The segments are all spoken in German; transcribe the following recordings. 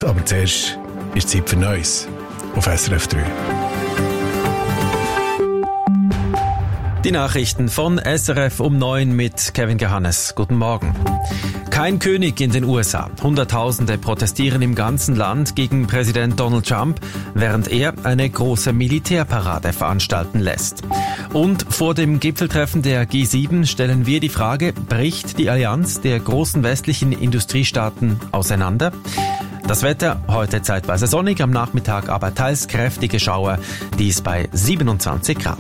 aber zuerst ist Zeit für Neues auf SRF 3. Die Nachrichten von SRF um 9 mit Kevin Gehannes. Guten Morgen. Kein König in den USA. Hunderttausende protestieren im ganzen Land gegen Präsident Donald Trump, während er eine große Militärparade veranstalten lässt. Und vor dem Gipfeltreffen der G7 stellen wir die Frage, bricht die Allianz der großen westlichen Industriestaaten auseinander? Das Wetter heute zeitweise sonnig, am Nachmittag aber teils kräftige Schauer, dies bei 27 Grad.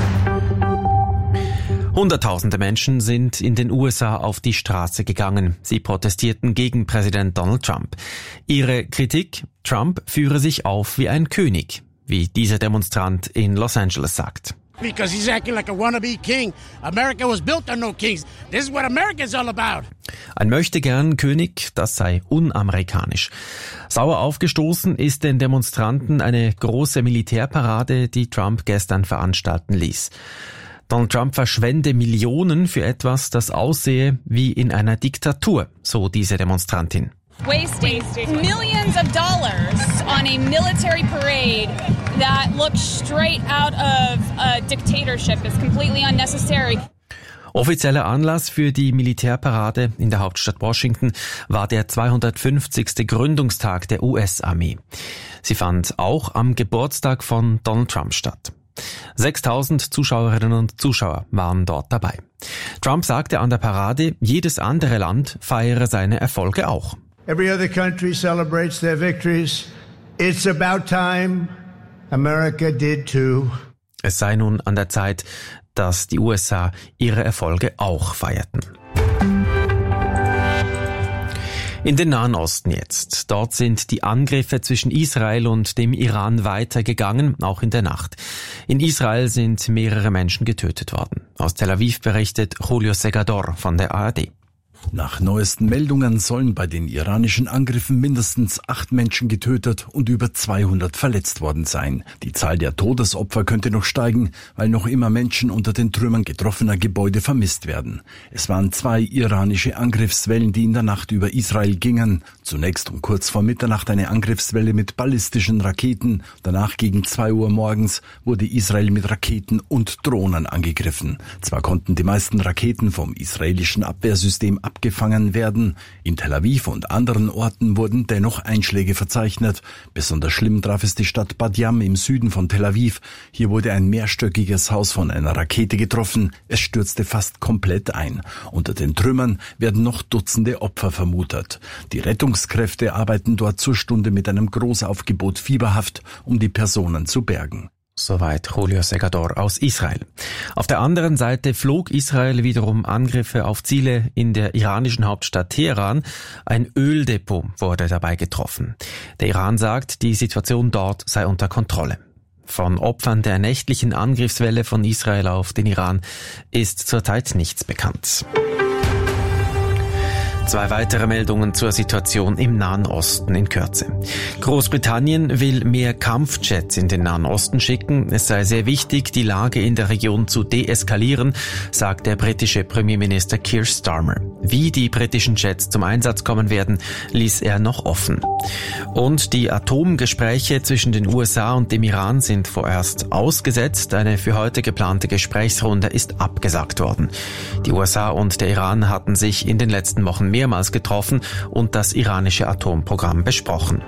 Hunderttausende Menschen sind in den USA auf die Straße gegangen. Sie protestierten gegen Präsident Donald Trump. Ihre Kritik: Trump führe sich auf wie ein König, wie dieser Demonstrant in Los Angeles sagt. Because he's acting like a wannabe king. America was built on no kings. This is what America is all about. Ein Möchtegern-König, das sei unamerikanisch. Sauer aufgestoßen ist den Demonstranten eine große Militärparade, die Trump gestern veranstalten ließ. Donald Trump verschwende Millionen für etwas, das aussehe wie in einer Diktatur, so diese Demonstrantin. Wasting millions of dollars on a military parade that looks straight out of a dictatorship is completely unnecessary. Offizieller Anlass für die Militärparade in der Hauptstadt Washington war der 250. Gründungstag der US-Armee. Sie fand auch am Geburtstag von Donald Trump statt. 6.000 Zuschauerinnen und Zuschauer waren dort dabei. Trump sagte an der Parade, jedes andere Land feiere seine Erfolge auch. Every other country celebrates their victories. It's about time America did too. Es sei nun an der Zeit, dass die USA ihre Erfolge auch feierten. In den Nahen Osten jetzt. Dort sind die Angriffe zwischen Israel und dem Iran weitergegangen, auch in der Nacht. In Israel sind mehrere Menschen getötet worden. Aus Tel Aviv berichtet Julio Segador von der ARD. Nach neuesten Meldungen sollen bei den iranischen Angriffen mindestens 8 Menschen getötet und über 200 verletzt worden sein. Die Zahl der Todesopfer könnte noch steigen, weil noch immer Menschen unter den Trümmern getroffener Gebäude vermisst werden. Es waren 2 iranische Angriffswellen, die in der Nacht über Israel gingen. Zunächst um kurz vor Mitternacht eine Angriffswelle mit ballistischen Raketen. Danach gegen 2 Uhr morgens wurde Israel mit Raketen und Drohnen angegriffen. Zwar konnten die meisten Raketen vom israelischen Abwehrsystem abgefangen werden. In Tel Aviv und anderen Orten wurden dennoch Einschläge verzeichnet. Besonders schlimm traf es die Stadt Bat Yam im Süden von Tel Aviv. Hier wurde ein mehrstöckiges Haus von einer Rakete getroffen. Es stürzte fast komplett ein. Unter den Trümmern werden noch Dutzende Opfer vermutet. Die Rettungskräfte arbeiten dort zur Stunde mit einem Großaufgebot fieberhaft, um die Personen zu bergen. Soweit Julio Segador aus Israel. Auf der anderen Seite flog Israel wiederum Angriffe auf Ziele in der iranischen Hauptstadt Teheran. Ein Öldepot wurde dabei getroffen. Der Iran sagt, die Situation dort sei unter Kontrolle. Von Opfern der nächtlichen Angriffswelle von Israel auf den Iran ist zurzeit nichts bekannt. 2 weitere Meldungen zur Situation im Nahen Osten in Kürze. Großbritannien will mehr Kampfjets in den Nahen Osten schicken. Es sei sehr wichtig, die Lage in der Region zu deeskalieren, sagt der britische Premierminister Keir Starmer. Wie die britischen Jets zum Einsatz kommen werden, ließ er noch offen. Und die Atomgespräche zwischen den USA und dem Iran sind vorerst ausgesetzt. Eine für heute geplante Gesprächsrunde ist abgesagt worden. Die USA und der Iran hatten sich in den letzten Wochen mehrmals getroffen und das iranische Atomprogramm besprochen.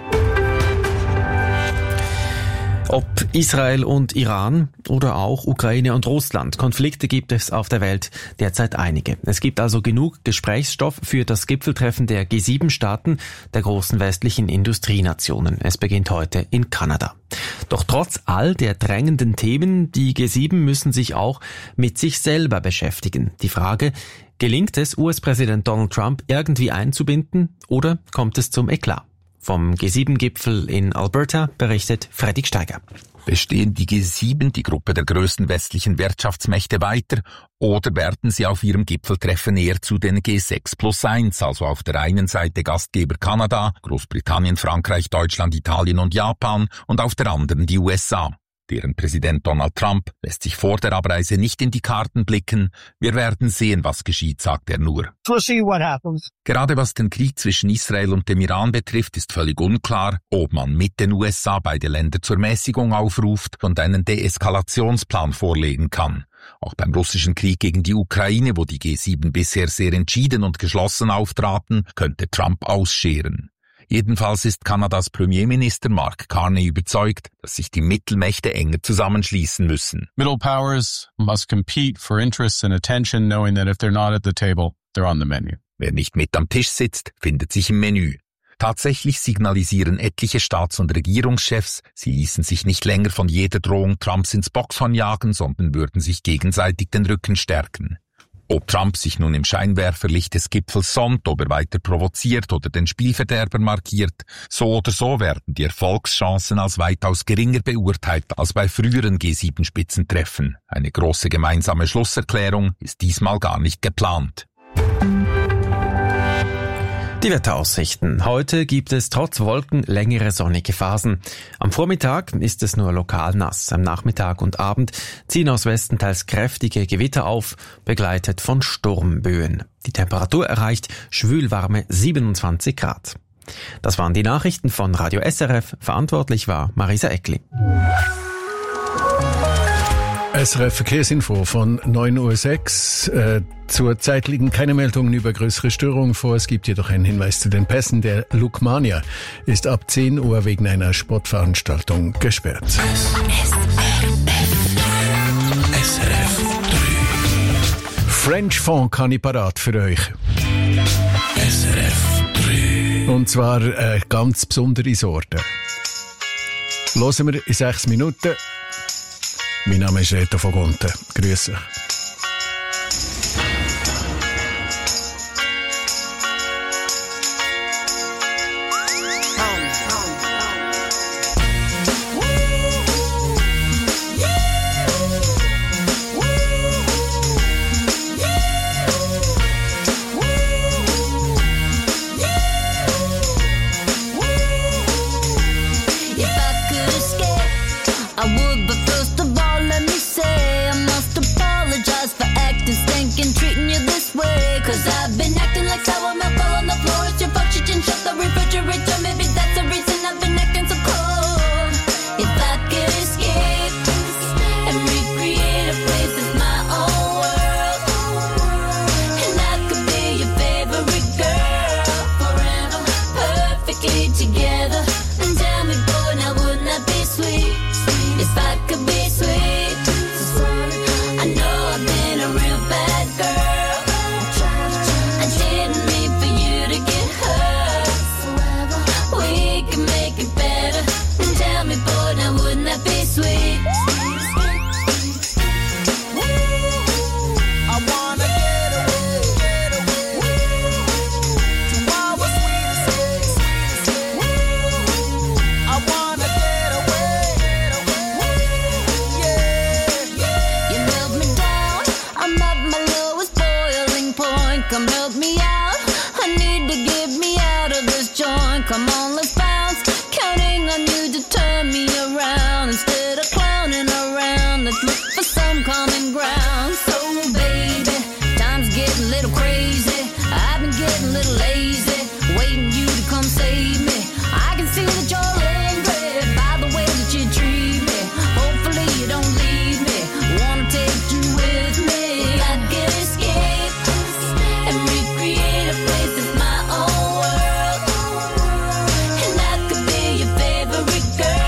Ob Israel und Iran oder auch Ukraine und Russland. Konflikte gibt es auf der Welt derzeit einige. Es gibt also genug Gesprächsstoff für das Gipfeltreffen der G7-Staaten, der großen westlichen Industrienationen. Es beginnt heute in Kanada. Doch trotz all der drängenden Themen, die G7 müssen sich auch mit sich selber beschäftigen. Die Frage: Gelingt es, US-Präsident Donald Trump irgendwie einzubinden oder kommt es zum Eklat? Vom G7-Gipfel in Alberta berichtet Fredrik Steiger. Bestehen die G7, die Gruppe der größten westlichen Wirtschaftsmächte, weiter oder werden sie auf ihrem Gipfeltreffen eher zu den G6+1, also auf der einen Seite Gastgeber Kanada, Großbritannien, Frankreich, Deutschland, Italien und Japan und auf der anderen die USA? Deren Präsident Donald Trump lässt sich vor der Abreise nicht in die Karten blicken. Wir werden sehen, was geschieht, sagt er nur. We'll see what happens. Gerade was den Krieg zwischen Israel und dem Iran betrifft, ist völlig unklar, ob man mit den USA beide Länder zur Mäßigung aufruft und einen Deeskalationsplan vorlegen kann. Auch beim russischen Krieg gegen die Ukraine, wo die G7 bisher sehr entschieden und geschlossen auftraten, könnte Trump ausscheren. Jedenfalls ist Kanadas Premierminister Mark Carney überzeugt, dass sich die Mittelmächte enger zusammenschließen müssen. Middle powers must compete for interests and attention, knowing that if they're not at the table, they're on the menu. Wer nicht mit am Tisch sitzt, findet sich im Menü. Tatsächlich signalisieren etliche Staats- und Regierungschefs, sie ließen sich nicht länger von jeder Drohung Trumps ins Boxhorn jagen, sondern würden sich gegenseitig den Rücken stärken. Ob Trump sich nun im Scheinwerferlicht des Gipfels sonnt, ob er weiter provoziert oder den Spielverderber markiert, so oder so werden die Erfolgschancen als weitaus geringer beurteilt als bei früheren G7-Spitzentreffen. Eine große gemeinsame Schlusserklärung ist diesmal gar nicht geplant. Die Wetteraussichten. Heute gibt es trotz Wolken längere sonnige Phasen. Am Vormittag ist es nur lokal nass. Am Nachmittag und Abend ziehen aus Westen teils kräftige Gewitter auf, begleitet von Sturmböen. Die Temperatur erreicht schwülwarme 27 Grad. Das waren die Nachrichten von Radio SRF. Verantwortlich war Marisa Eckli. SRF Verkehrsinfo von 9.06 Uhr. Zurzeit liegen keine Meldungen über größere Störungen vor. Es gibt jedoch einen Hinweis zu den Pässen. Der Lukmania ist ab 10 Uhr wegen einer Sportveranstaltung gesperrt. SRF 3. French Funk habe ich parat für euch. SRF 3. Und zwar eine ganz besondere Sorte. Hören wir in 6 Minuten. Mein Name ist Reto von Gunten. Grüß euch. Girl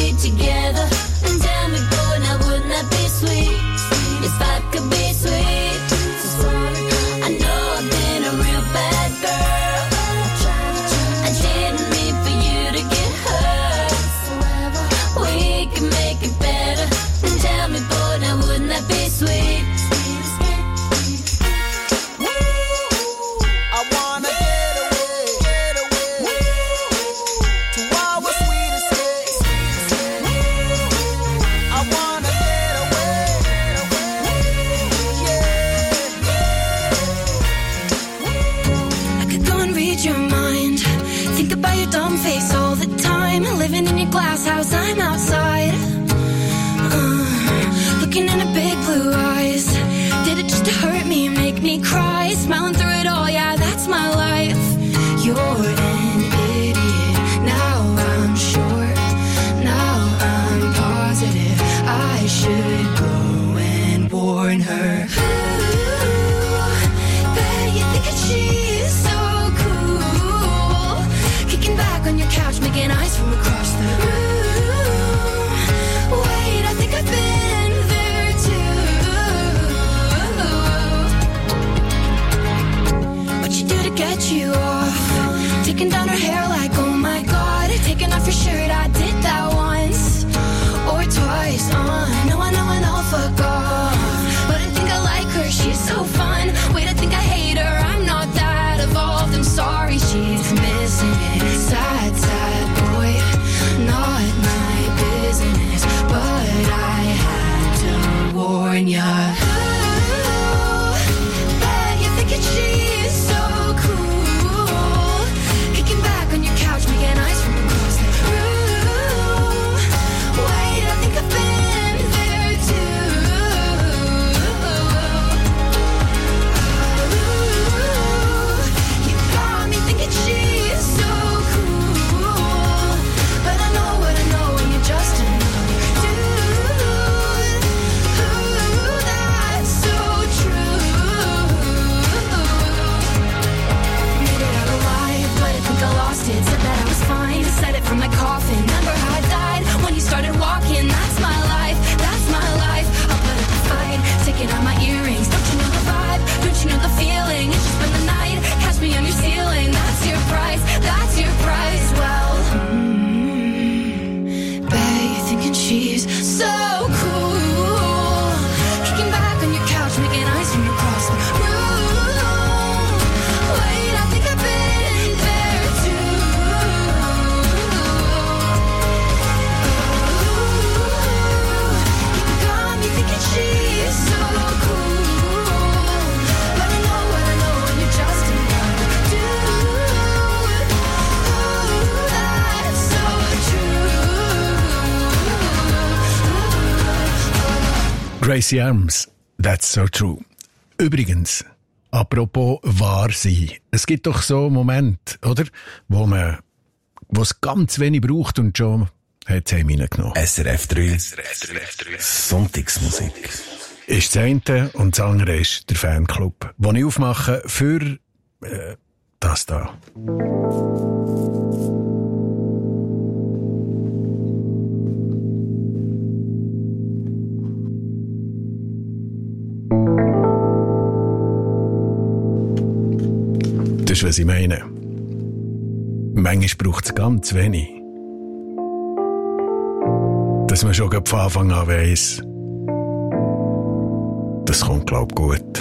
be together. And tell me, boy, now wouldn't that be sweet? If I could be sweet. I know I've been a real bad girl. I didn't mean for you to get hurt. We can make it better. And tell me, boy, now wouldn't that be sweet? Glass house, I'm outside, looking in her big blue eyes. Did it just to hurt me, make me cry? Smiling through it all, yeah, that's my life. You're an idiot, now I'm sure, now I'm positive. I should go and warn her. Ooh, bet you think that she's so cool, kicking back on your couch, making eyes from across the room. Wait, I think I've been there too. What you do to get you off? Taking down her hair like, oh my god. Taking off your shirt, I did that once or twice. I know, fuck off. But I think I like her, she's so fun. Wait, I think I hate her, I'm not that evolved. I'm sorry, she's missing it. Sad, sad boy, not my business, but I had to warn ya. Ooh, bet you're thinking she's so cool, kicking back on your couch, making eyes from across the room. Wait, I think I've been there too. Ooh, you got me thinking she's so cool, but I know what I know, and you're just another dude. Ooh, that's so true. Made it out alive, but I think I lost it. Said that I was fine, said it from my coffin. Remember how I died when you started walking? That's my life, that's my life. I'll put up a fight, taking out my earrings. Don't you know the vibe? Don't you know the feeling? It's just been the night, catch me on your ceiling. That's your price, that's your price. Well, bet you're thinking she's so cool, kicking back on your couch, making eyes from across the room. Wait, I think I've been there too. You got me thinking she's so cool, but I know what I know, and you're just another dude. Ooh, that's so true. Gracie Arms, that's so true. Übrigens, apropos wahr sein. Es gibt doch so Momente, oder? Wo es ganz wenig braucht und schon hat es einem reingenommen. SRF 3. Sonntagsmusik. Ist das eine und das andere ist der Fanclub, den ich aufmache für das da. Das ist, was ich meine. Manchmal braucht es ganz wenig. Dass man schon von Anfang an weiss, das kommt, glaub ich, gut.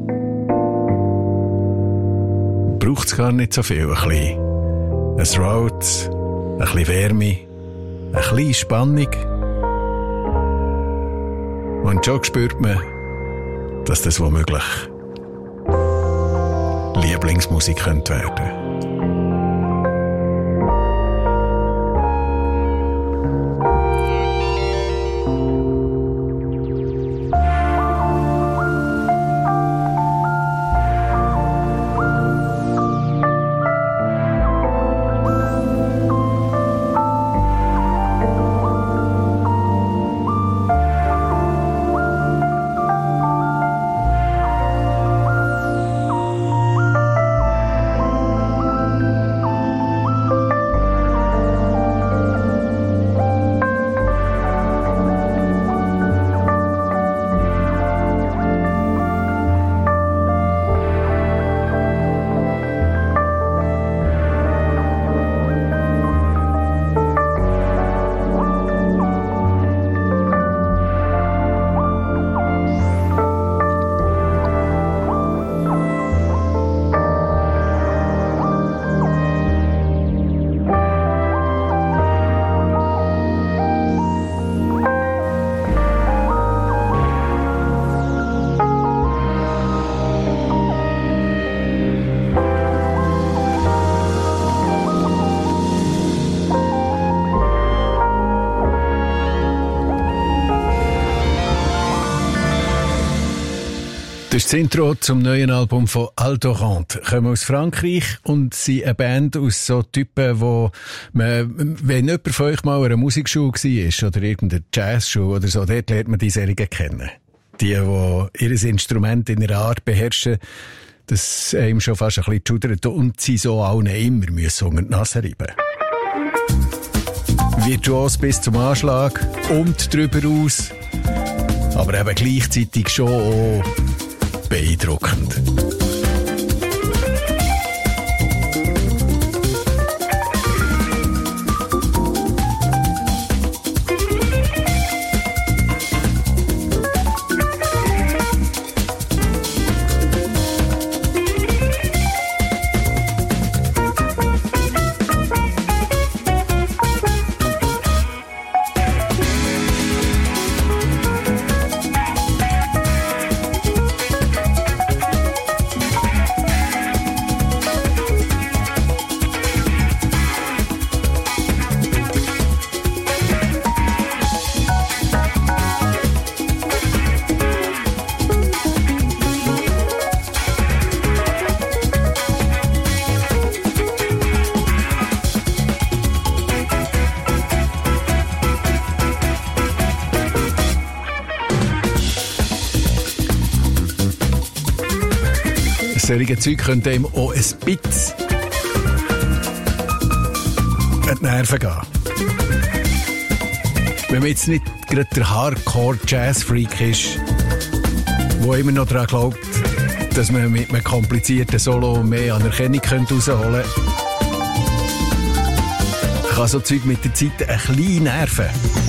Braucht es gar nicht so viel. Ein Rhodes, ein bisschen Wärme, ein bisschen Spannung. Und schon spürt man, dass das womöglich Lieblingsmusik könnte werden. Das ist das Intro zum neuen Album von Aldorand. Kommen aus Frankreich und sind eine Band aus so Typen, wo man, wenn jemand von euch mal in einer Musikschule war oder irgendeine Jazzschule oder so, dort lernt man die Serien kennen. Die ihr Instrument in einer Art beherrschen, dass einem schon fast ein bisschen schudert und sie so allen immer müssen unter die Nase reiben. Virtuos bis zum Anschlag und drüber aus, aber eben gleichzeitig schon auch beeindruckend. Solche Zeug könnte ihm auch ein bisschen an die Nerven gehen. Wenn man jetzt nicht gerade der Hardcore-Jazz-Freak ist, der immer noch daran glaubt, dass man mit einem komplizierten Solo mehr Anerkennung herausholen könnte, kann so Zeug mit der Zeit ein bisschen nerven.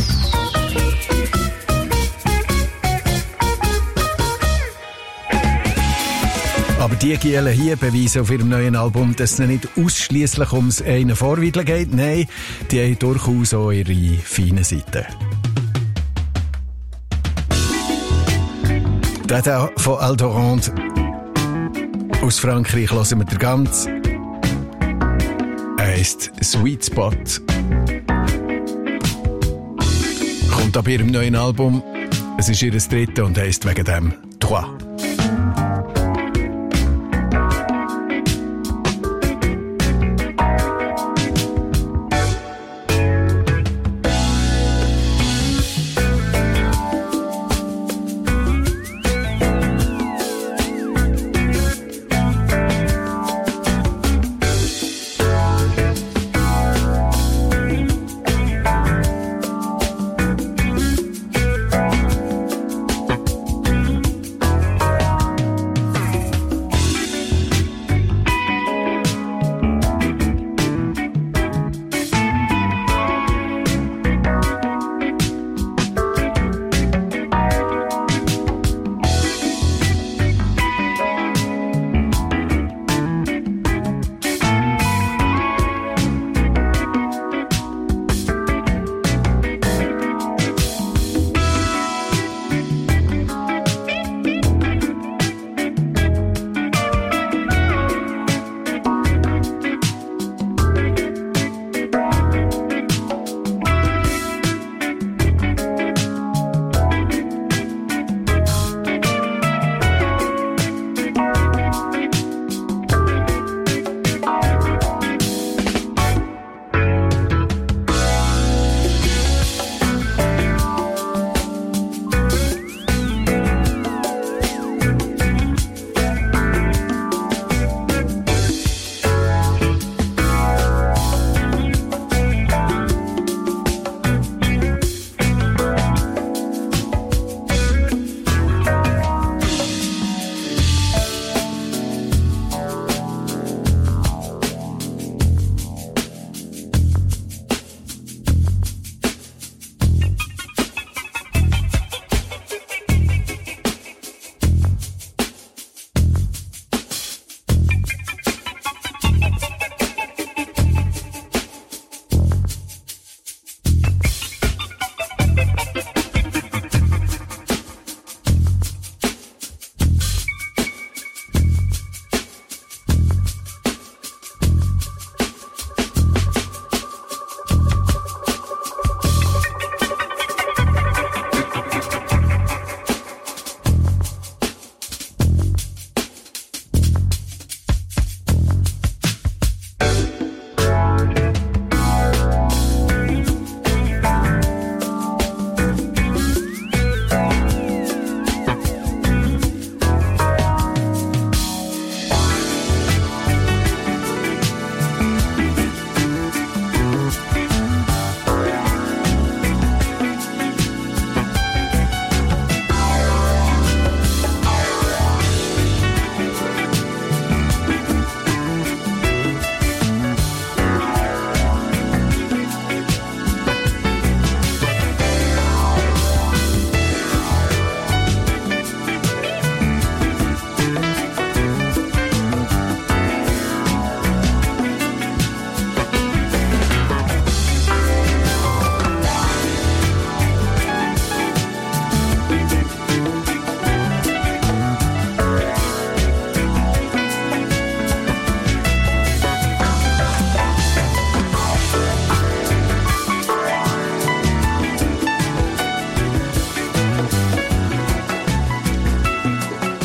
Aber die Gielen hier beweisen auf ihrem neuen Album, dass es nicht ausschliesslich ums eine Vorweideln geht. Nein, die haben durchaus auch ihre feinen Seiten. Der hier von Aldorand aus Frankreich hören wir den ganz. Er heisst Sweet Spot. Kommt ab ihrem neuen Album. Es ist ihr drittes und heisst wegen dem Trois.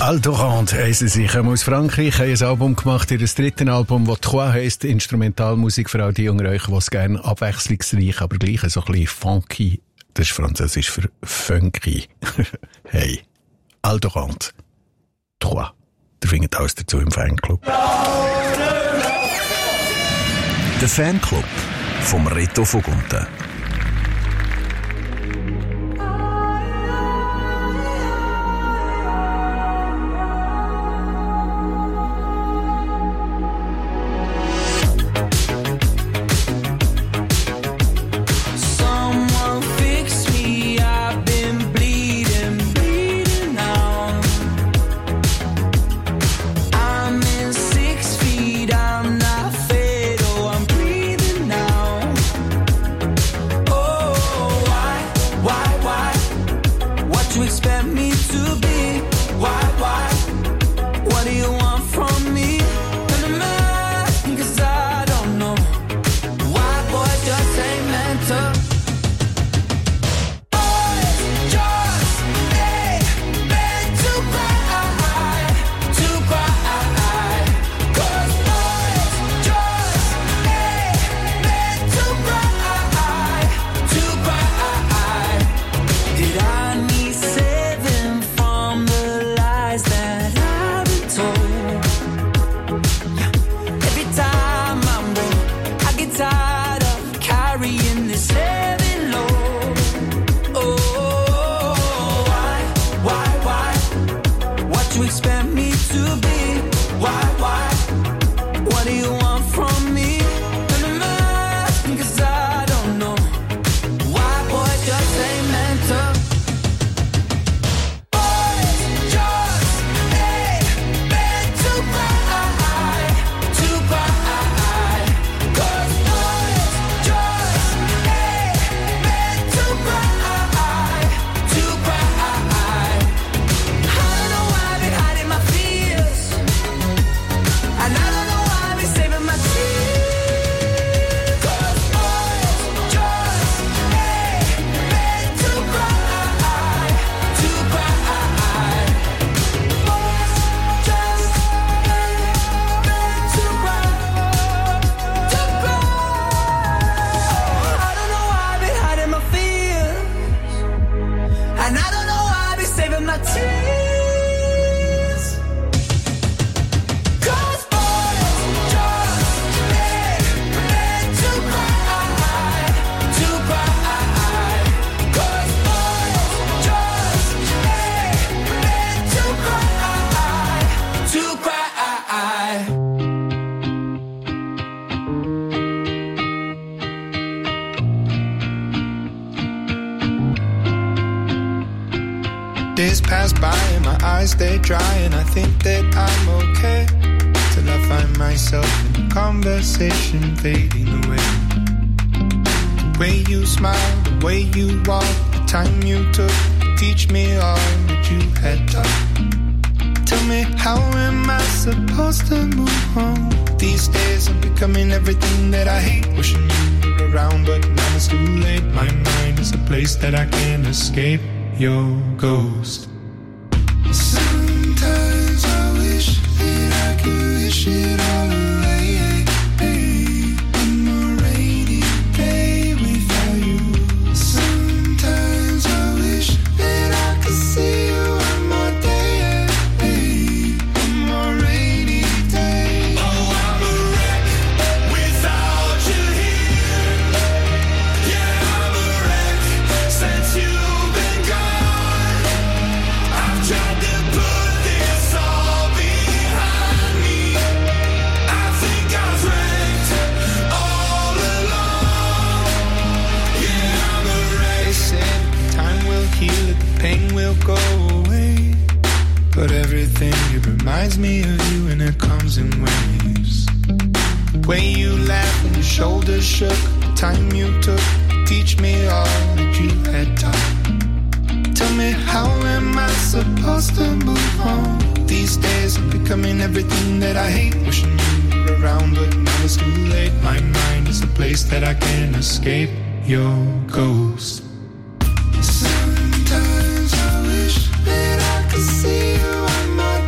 Aldorand heissen sie. Sie kommen aus Frankreich, haben ein Album gemacht, ihr drittes Album, das Trois heisst, Instrumentalmusik für all die unter euch, die es gerne abwechslungsreich, aber gleich so ein bisschen funky, das ist französisch für funky. Hey, Aldorand, Trois. Ihr findet alles dazu im Fanclub. Der Fanclub vom Reto Vogunten. Days pass by and my eyes stay dry, and I think that I'm okay till I find myself in a conversation fading away. The way you smile, the way you walk, the time you took to teach me all that you had taught. Tell me, how am I supposed to move on? These days I'm becoming everything that I hate. Wishing you were around, but now it's too late. My mind is a place that I can't escape. Your ghost. Sometimes I wish that I could wish it all away. One more rainy day without you. Sometimes I wish that I could see you one more day. One more rainy day. Oh, I'm a wreck without you here. Yeah, I'm a wreck since you've been gone. I've tried to put this all behind me. I think I was wrecked all along. Yeah, I'm a wreck. They said time will heal it, the pain will go away. But everything, it reminds me of you, and it comes in waves. The way you laughed when your shoulders shook, the time you took to teach me all that you had taught. Tell me, how am I supposed to move on? These days I'm becoming everything that I hate. Wishing you were around, but now it's too late. My mind is a place that I can't escape. Your ghost. Sometimes I wish that I could see you one more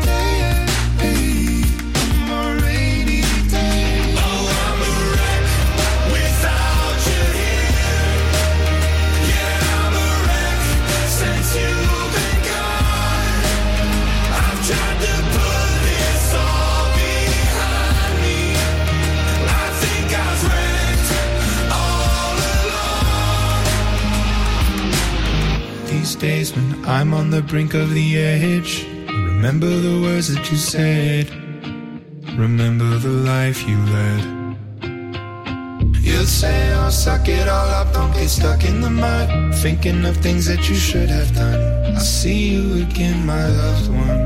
these days when I'm on the brink of the edge. Remember the words that you said. Remember the life you led. You'll say, oh, suck it all up, don't get stuck in the mud. Thinking of things that you should have done. I'll see you again, my loved one.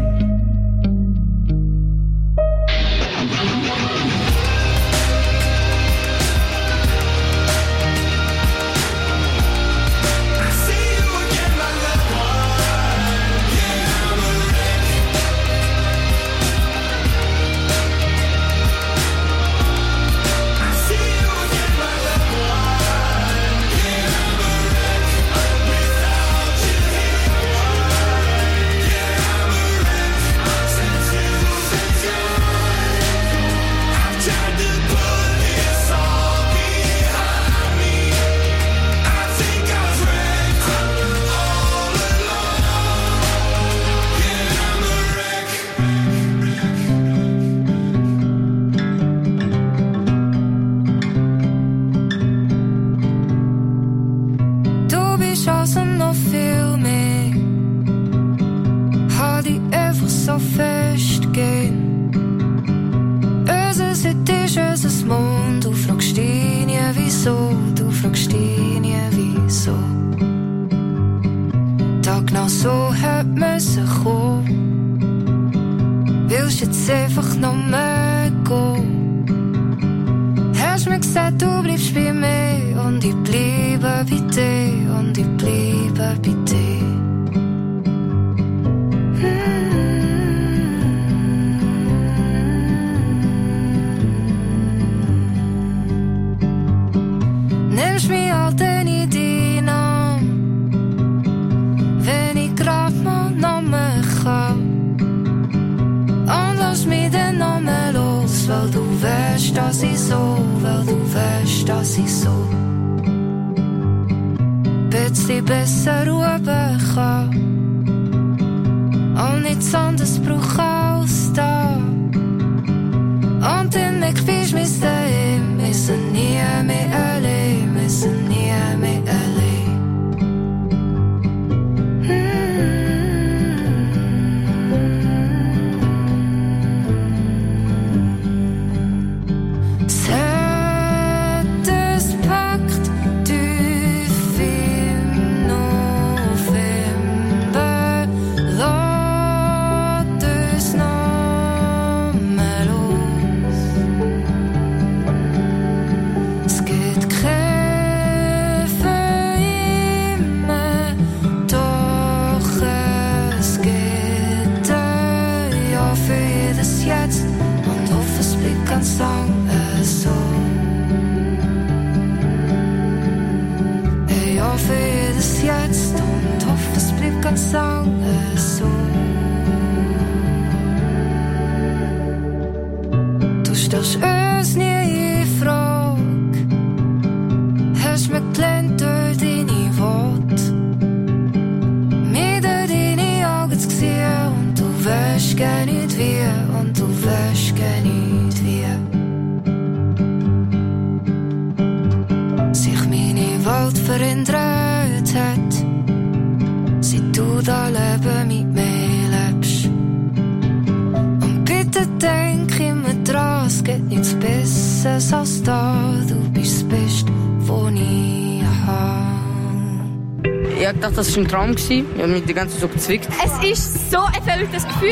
Ich dachte, das war ein Traum. Ich habe mich die ganze Zeit so gezwickt. Es ist so ein verrücktes Gefühl.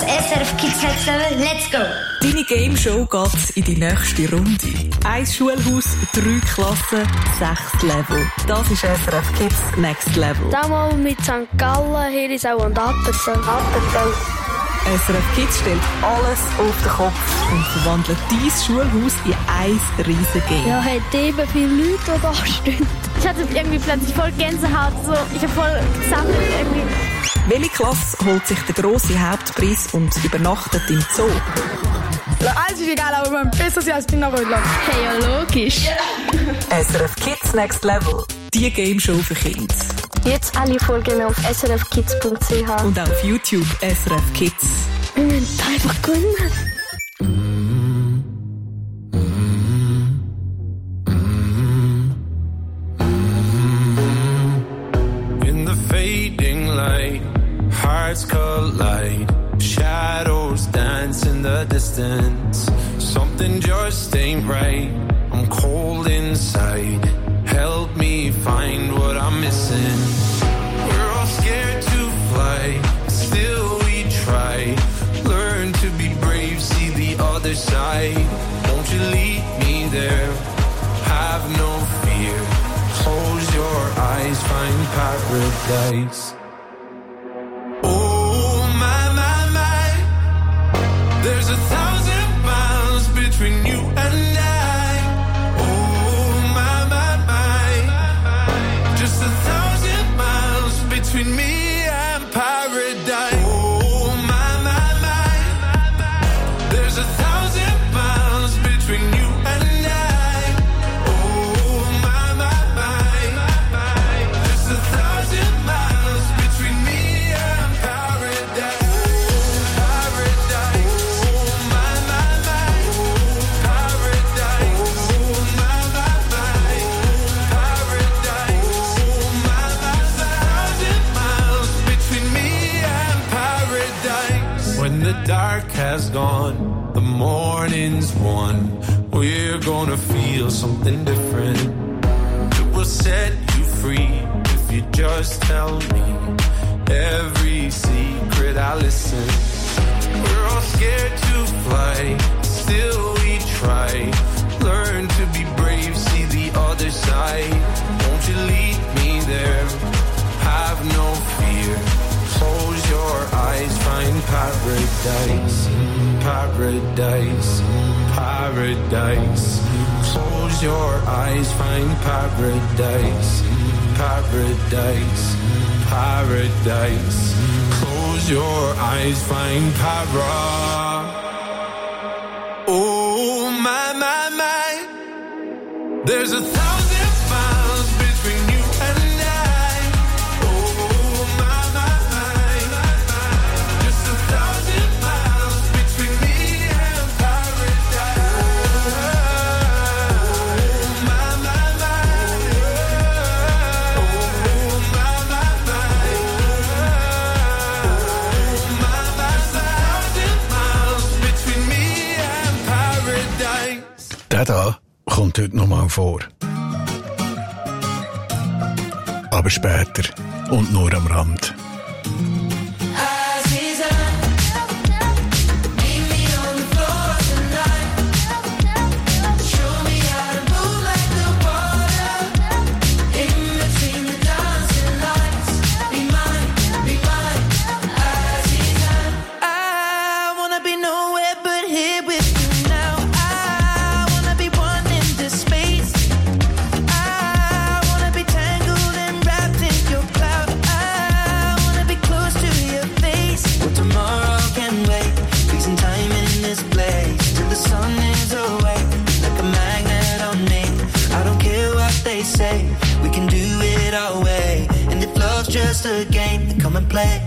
SRF Kids Next Level, let's go! Deine Game Show geht in die nächste Runde. 1 Schulhaus, 3 Klassen, 6 Level. Das ist SRF Kids Next Level. Damals mit St. Gallen, Herisau und Appenzell. SRF Kids stellt alles auf den Kopf und verwandelt dein Schulhaus in ein riesen Game. Ja, hat eben viele Leute, die da stehen. Ich hatte irgendwie plötzlich voll Gänsehaut. So. Ich habe voll gesammelt irgendwie. Welche Klasse holt sich den grossen Hauptpreis und übernachtet im Zoo? Alles ist egal, aber man besser sein als Kinderrödler. Hey, ja, logisch. SRF Kids Next Level. Die Game Show für Kinder. Jetzt alle Folgen auf srfkids.ch. Und auf YouTube SRF Kids. Wir müssen einfach gewinnen. In the fade hearts collide. Shadows dance in the distance. Something just ain't right. I'm cold inside. Help me find what I'm missing. We're all scared to fly, still we try. Learn to be brave, see the other side. Won't you lead me there? Have no fear. Close your eyes, find paradise. Oh my, my, my. There's 1,000 miles between you and I. Oh my, my, my. Just 1,000 miles between me and paradise. Oh my, my, my. There's 1,000 miles between you and I. Oh my, my, my. Just 1,000 miles between me and paradise. Paradise. Oh my, my, my. Paradise. Oh my, my, my. Paradise. Oh my, my, my. 1,000 miles between me and paradise. When the dark has gone, the morning's won. We're gonna feel something different. It will set you free if you just tell me every secret. I listen. We're all scared to fly, still we try. Learn to be brave, see the other side. Won't you lead me there? Have no fear. Close your eyes, find paradise. Paradise. Paradise. Close your eyes, find paradise. Paradise. Paradise. Close your eyes, find paradise. Oh my, my, my. There's 1,000 miles between you and I. Oh my, my, my. Just 1,000 miles between me and paradise. Oh my, my, my. Oh my, my, my. Oh my, my, 1,000 miles between me and paradise. Der da kommt heute nochmal vor. Aber später und nur am Rand. We can do it our way, and if love's just a game, then come and play.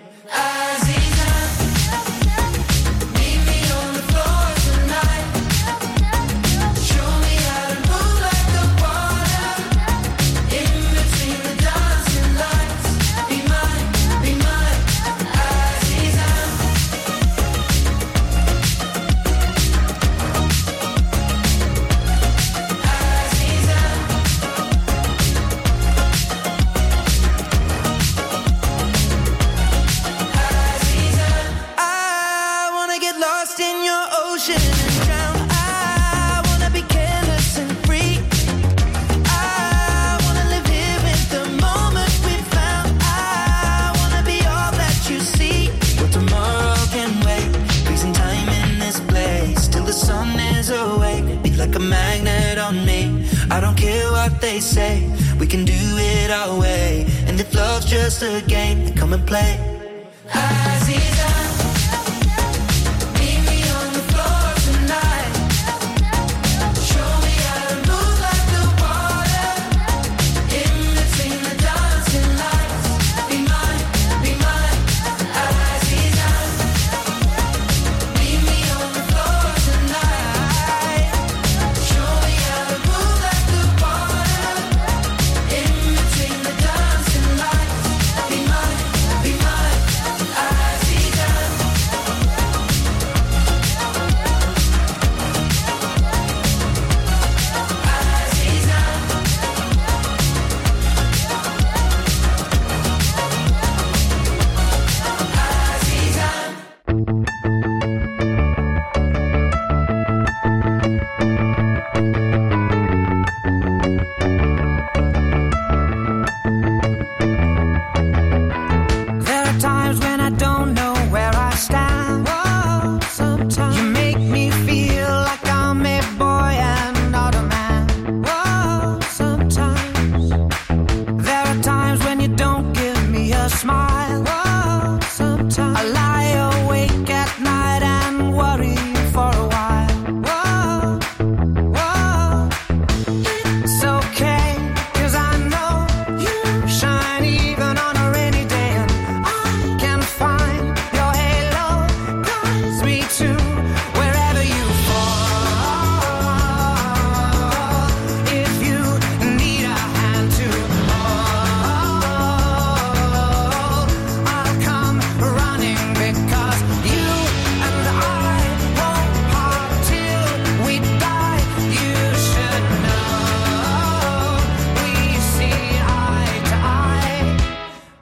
They say we can do it our way, and if love's just a game, then come and play.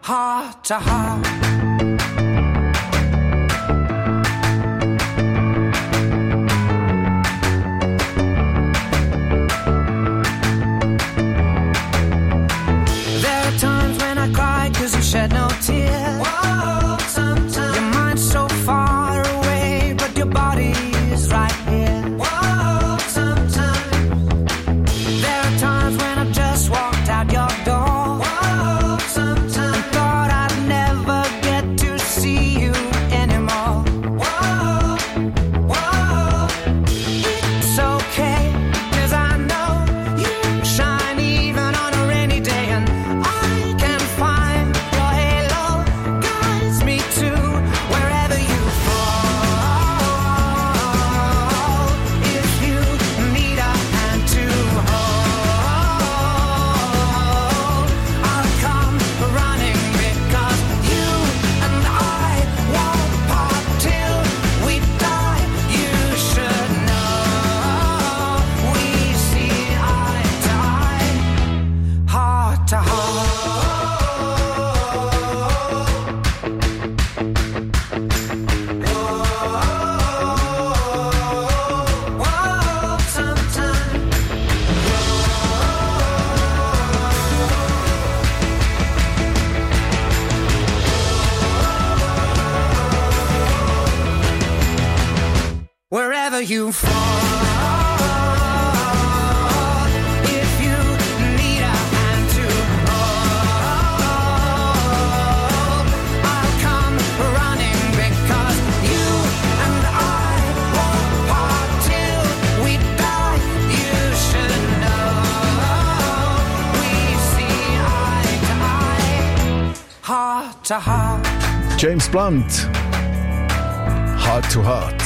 heart to heart. There are times when I cry 'cause you shed no tears. Whoa, sometimes your mind's so far away, but your body is right here. Whoa, sometimes there are times when I've just walked out your door. Whoa, sometimes thought I'd never get to see you anymore. Whoa, whoa, it's okay, 'cause I know you shine even on a rainy day, and I can find your halo guides me to wherever you fall. If you need a hand to hold, I'll come running because you and I won't part till we die. You should know we see eye to eye, heart to heart. Whoa, sometimes wherever you fall, if you need a hand to hold, I'll come running because you and I won't part till we die. You should know we see eye to eye, heart to heart. James Blunt, Heart to Heart.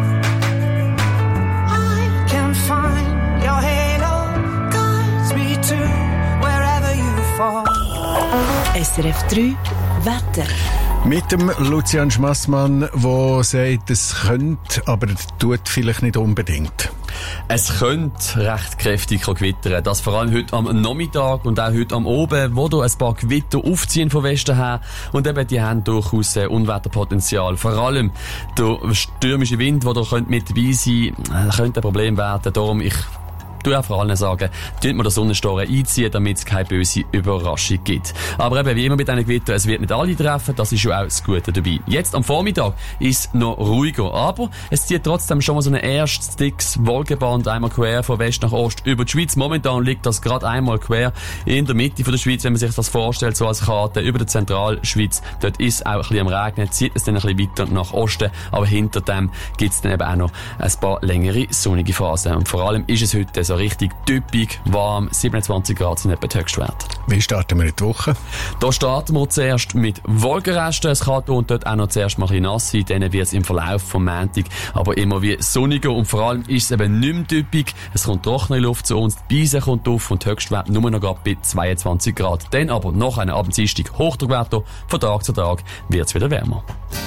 I can find your halo guides me to wherever you fall. SRF 3 Wetter. Mit dem Lucian Schmassmann, der sagt, es könnte, aber tut vielleicht nicht unbedingt. Es könnte recht kräftig gewittern. Das vor allem heute am Nachmittag und auch heute am Abend, wo da ein paar Gewitter aufziehen von Westen her. Und eben, die haben durchaus Unwetterpotenzial. Vor allem der stürmische Wind, der da mit dabei sein könnte ein Problem werden. Darum, ich tue auch vor allen sagen, tut man den Sonnenstoren einziehen, damit es keine böse Überraschung gibt. Aber eben, wie immer mit diesen Gewittern, es wird nicht alle treffen, das ist ja auch das Gute dabei. Jetzt am Vormittag ist es noch ruhiger, aber es zieht trotzdem schon mal so ein erstes dickes Wolkenband einmal quer von West nach Ost über die Schweiz. Momentan liegt das gerade einmal quer in der Mitte von der Schweiz, wenn man sich das vorstellt, so als Karte über der Zentralschweiz. Dort ist es auch ein bisschen am Regnen, zieht es dann ein bisschen weiter nach Osten, aber hinter dem gibt es dann eben auch noch ein paar längere sonnige Phasen. Und vor allem ist es heute so richtig typisch warm, 27 Grad sind etwa die Höchstwerte. Wie starten wir in die Woche? Da starten wir zuerst mit Wolkenresten. Es kann hier und dort auch noch zuerst mal ein bisschen nass sein, dann wird es im Verlauf vom Montag aber immer wie sonniger und vor allem ist es eben nicht mehr typisch. Es kommt trockene Luft zu uns, die Beise kommt auf und die Höchstwerte nur noch bei 22 Grad. Dann aber nach einer Abendsdienstag Hochdruckwetter, von Tag zu Tag wird es wieder wärmer.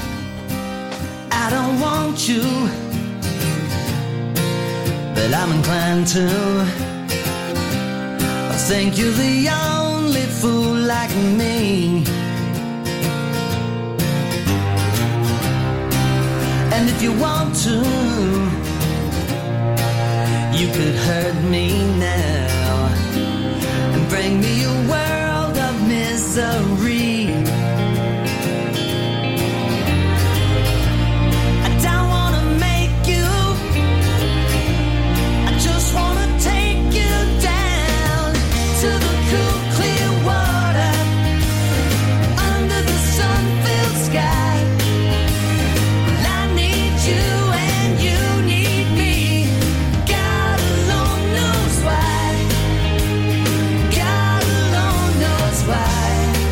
I don't want you, but I'm inclined to. I think you're the only fool like me. And if you want to, you could hurt me now and bring me a world of misery. I don't wanna make you, I just wanna take you down to the cool, clear water under the sun-filled sky. Well, I need you and you need me. God alone knows why. God alone knows why.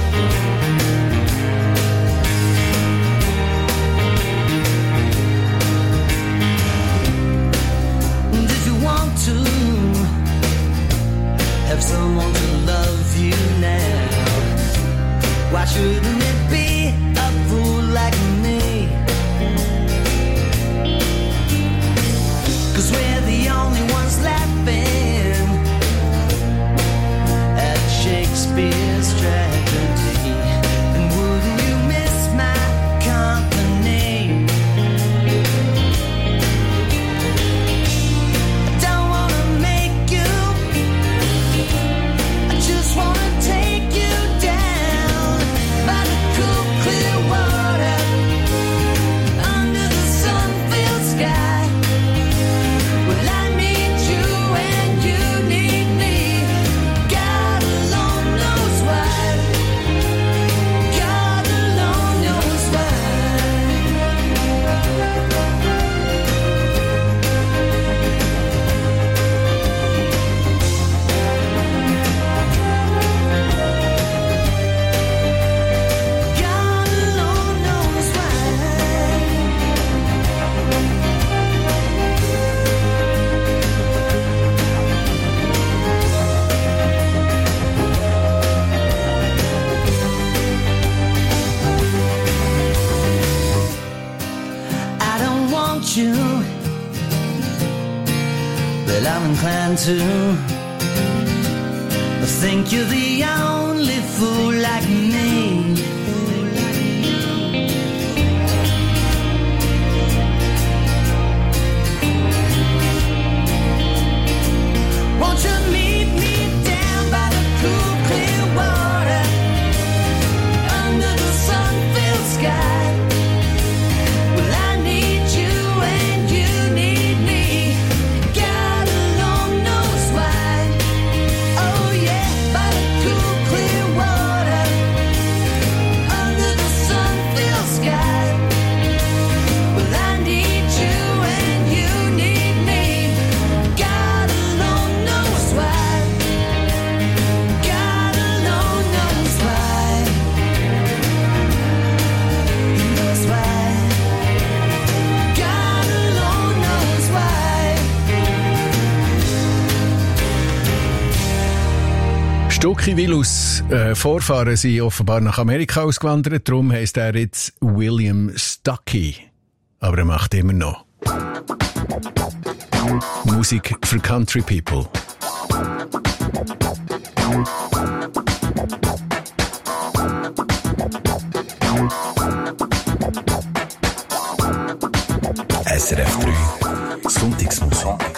And if you want to have someone to love you now, why shouldn't it be a fool like me? 'Cause we're the only ones laughing at Shakespeare's tragedy. want you, but I'm inclined to think you're the only fool like me. Won't you meet me down by the cool, clear water, under the sun-filled sky? Well, I need you and you need me. God alone knows why. Oh yeah, by the cool, clear water, under the sun-filled sky. Well, I need you and you need me. God alone knows why. God alone knows why. He knows why. God alone knows why. Stucki Willus Vorfahren sind offenbar nach Amerika ausgewandert, darum heisst er jetzt William Stuckey. Aber er macht immer noch Musik für Country People. SRF 3 Sonntagsmusik.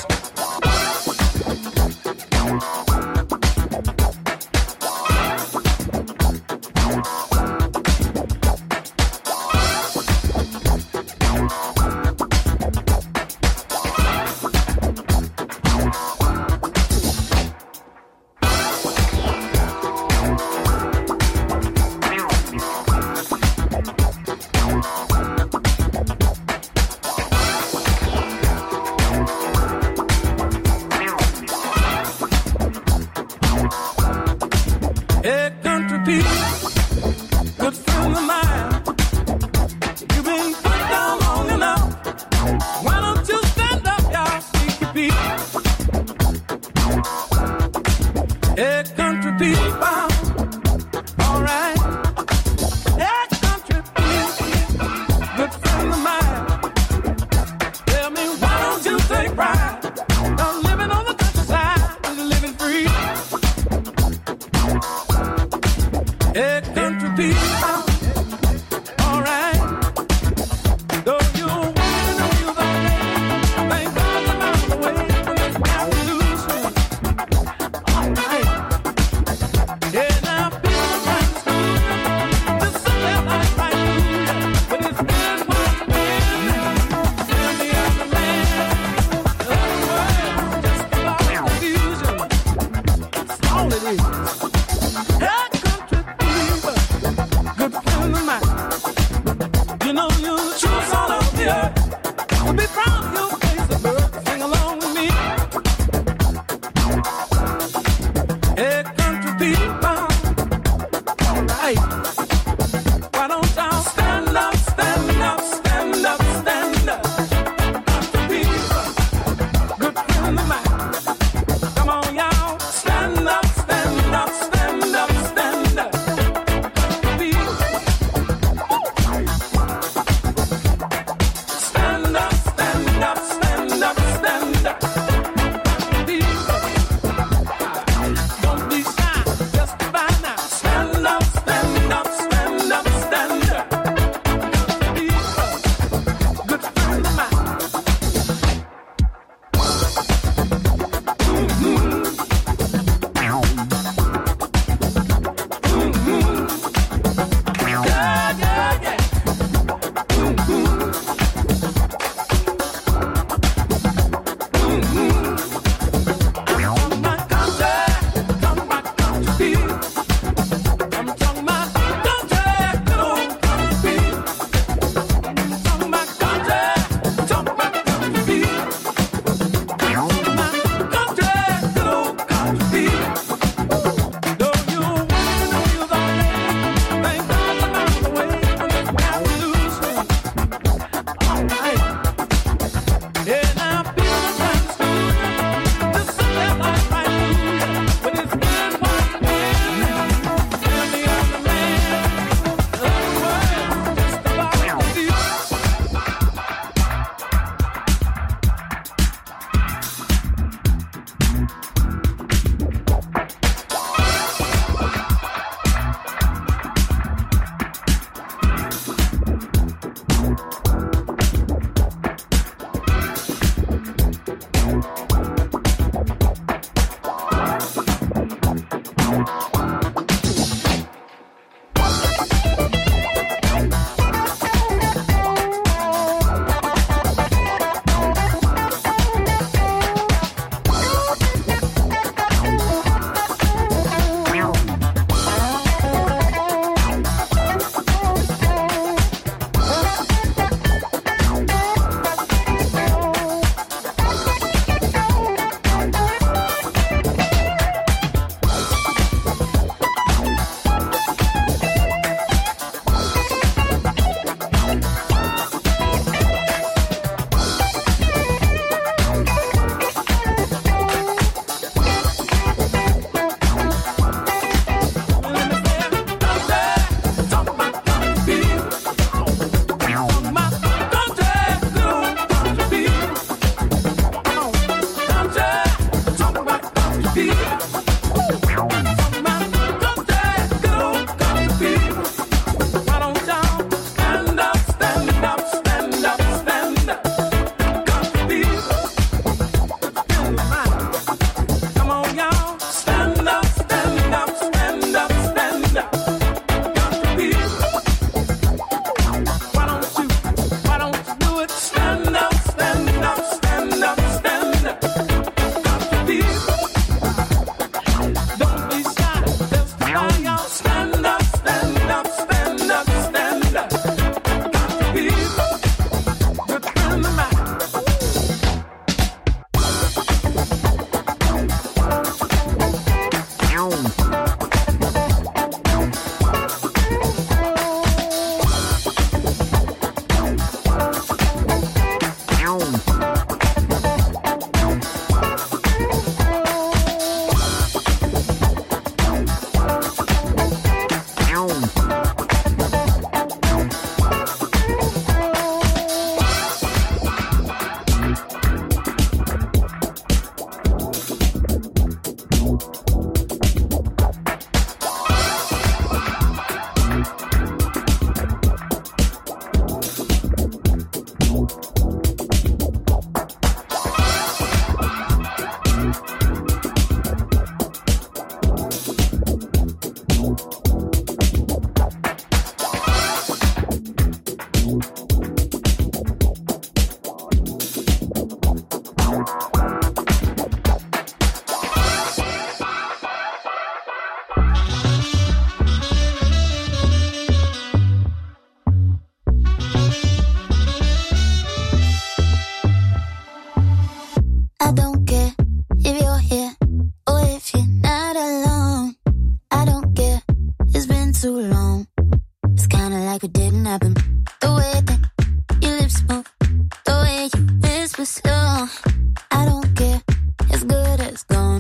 like it didn't happen. The way that your lips move, the way you whisper slow. I don't care, as good as gone.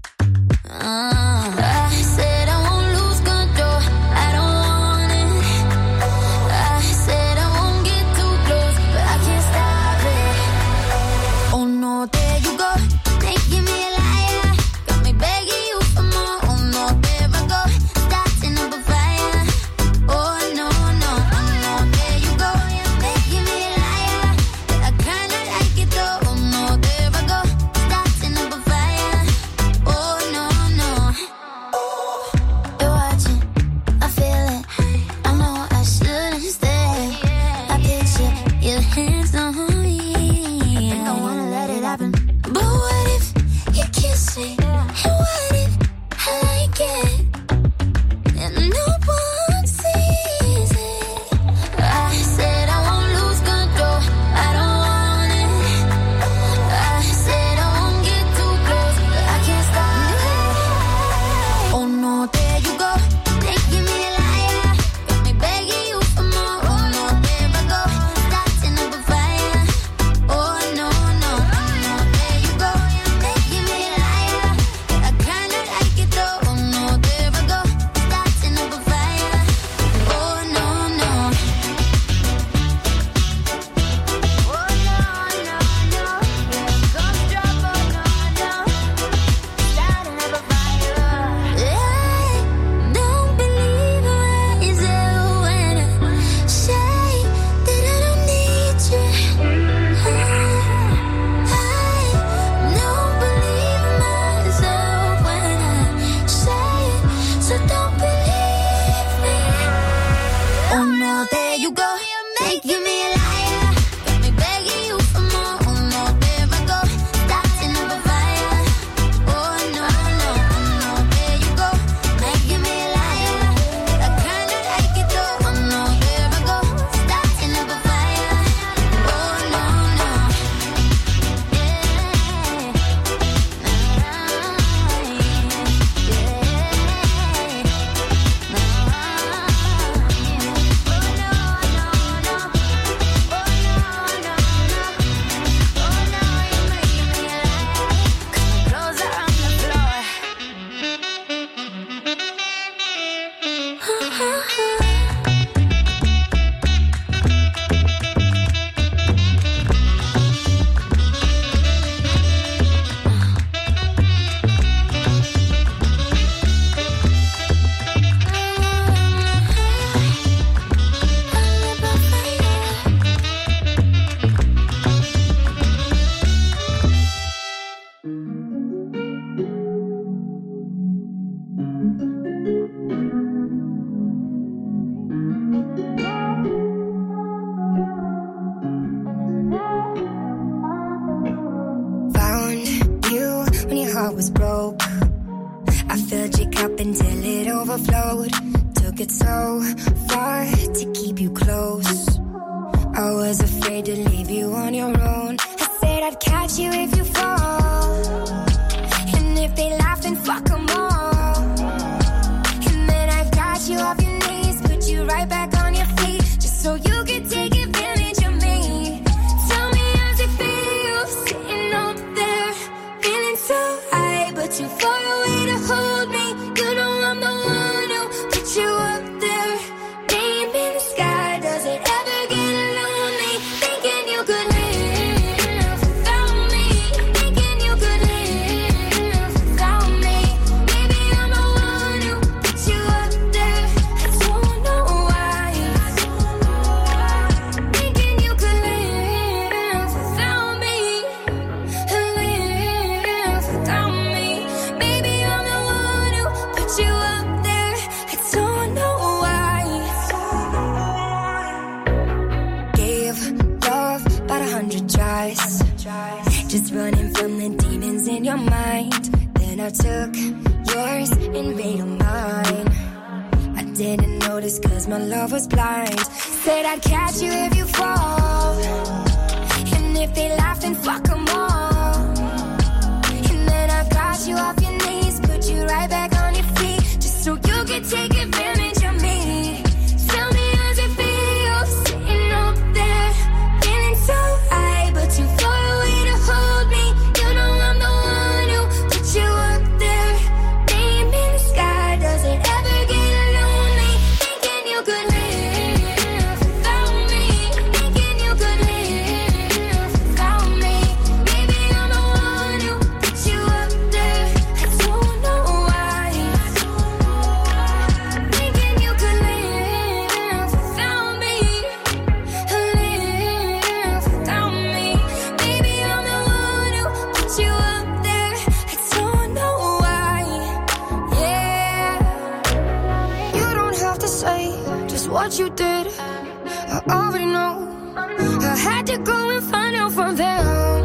I said I won't lose control, I don't want it. I said I won't get too close, but I can't stop it. Oh no, there you go, making me a liar. Got me begging you for more. Oh no, there I go, starting up a fire. Oh no, no, oh no, there you go, you're making me a liar. But I kinda like it though. Oh no, there I go, starting up a fire. Oh no, no. You're watching, I feel it. I know I shouldn't stay. I picture your hands on me. I think I wanna let it happen. But what if you kiss me? And what if I like it? And no one sees it. I said I won't lose control, I don't want it. I said I won't get too close, but I can't stop it. Oh no, there you go, making me a liar. Got me begging you for more. Oh no, there I go, starting up a fire. Oh no, no, oh no, there you go, you're making me a liar. But I kinda like it though. Oh no, there I go, starting up a fire. Oh no, no. Oh no, no, no. Gumdrop, oh no, no. Starting up a fire. I don't believe myself when I say that I don't need you. I don't believe myself when I say it, so don't believe me. Oh no, there you go, you're making me a liar. Got me begging you for more. Oh no, there I go, starting up a fire. Oh no, no, oh no, there you go, making me a liar. I kinda like it though. Oh no, there I go, starting up a fire. Oh no, no. Clothes are on the floor. Found you when your heart was broke. I filled your cup until it overflowed. Took it so far to keep you close. I was afraid to leave you on your own. I said I'd catch you if you fall. And if they laugh, then fuck 'em all. And then I've got you off your knees, put you right back on your feet, just so you can take advantage of me. Tell me how's it feel, sitting up there, feeling so high, but too far away to hold me. You know I'm the one who put you up there, name in the sky. Does it ever get lonely, thinking you could live without me, thinking you could live without me? Maybe I'm the one who put you up there, I don't know why. Thinking you could live without me, live without me. Maybe I'm the one who put you up there, I don't know why. Gave love about 100 tries, just running from the demons in your mind. Then I took yours and made them mine. I didn't notice 'cause my love was blind. Said I'd catch you if you fall. And if they laugh, then fuck 'em all. And then I've got you off your knees, put you right back on your feet, just so you can take advantage of me. Tell me how's it feel. just what you did. I already know. I had to go and find out from them.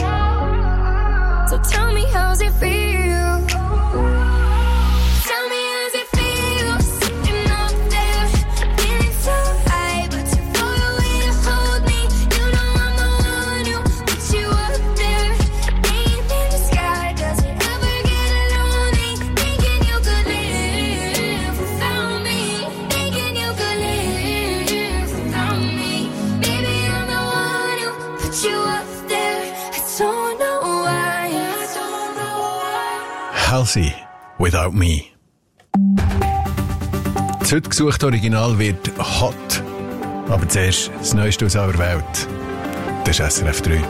So tell me, how's it feel? Tell me, how's it feel? Sitting up there, feeling so high, but too far away to hold me. You know I'm the one who put you up there. Name in the sky, does it ever get lonely? Thinking you could live without me. Thinking you could live without me. Baby, I'm the one who put you up there. I don't know why. I don't know why. Halsey, Without Me. Das heute gesuchte Original wird hot. Aber zuerst das Neueste aus aller Welt. Das ist SRF 3.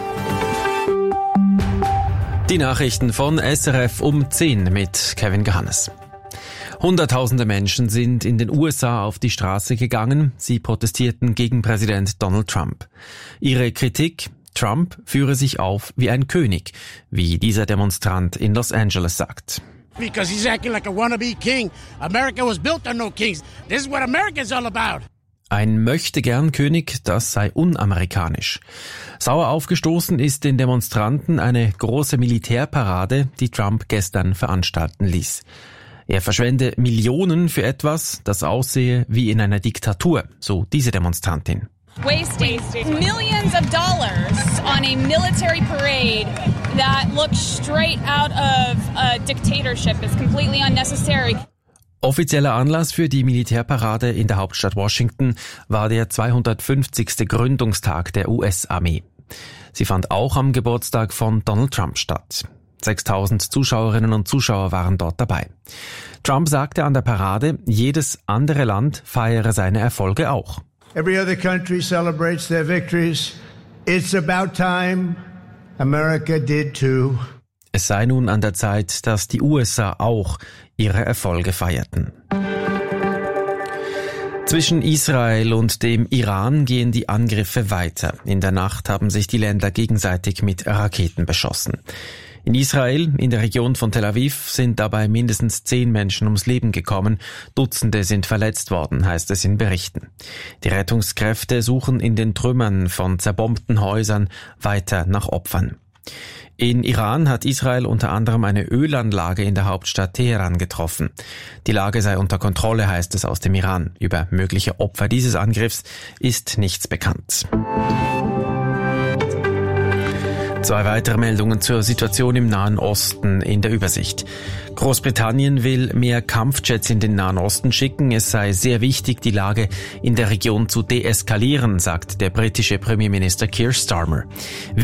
Die Nachrichten von SRF um 10 mit Kevin Gehannes. Hunderttausende Menschen sind in den USA auf die Straße gegangen. Sie protestierten gegen Präsident Donald Trump. Ihre Kritik: Trump führe sich auf wie ein König, wie dieser Demonstrant in Los Angeles sagt. Because he's acting like a wannabe king. America was built on no kings. This is what America's all about. Ein Möchtegern-König, das sei unamerikanisch. Sauer aufgestoßen ist den Demonstranten eine große Militärparade, die Trump gestern veranstalten ließ. Er verschwende Millionen für etwas, das aussehe wie in einer Diktatur, so diese Demonstrantin. Wasting millions of dollars on a military parade that looks straight out of a dictatorship is completely unnecessary. Offizieller Anlass für die Militärparade in der Hauptstadt Washington war der 250. Gründungstag der US-Armee. Sie fand auch am Geburtstag von Donald Trump statt. 6.000 Zuschauerinnen und Zuschauer waren dort dabei. Trump sagte an der Parade, jedes andere Land feiere seine Erfolge auch. Every other country celebrates their victories. It's about time America did too. Es sei nun an der Zeit, dass die USA auch ihre Erfolge feierten. Zwischen Israel und dem Iran gehen die Angriffe weiter. In der Nacht haben sich die Länder gegenseitig mit Raketen beschossen. In Israel, in der Region von Tel Aviv, sind dabei mindestens 10 Menschen ums Leben gekommen. Dutzende sind verletzt worden, heißt es in Berichten. Die Rettungskräfte suchen in den Trümmern von zerbombten Häusern weiter nach Opfern. In Iran hat Israel unter anderem eine Ölanlage in der Hauptstadt Teheran getroffen. Die Lage sei unter Kontrolle, heißt es aus dem Iran. Über mögliche Opfer dieses Angriffs ist nichts bekannt. 2 weitere Meldungen zur Situation im Nahen Osten in der Übersicht. Großbritannien will mehr Kampfjets in den Nahen Osten schicken. Es sei sehr wichtig, die Lage in der Region zu deeskalieren, sagt der britische Premierminister Keir Starmer.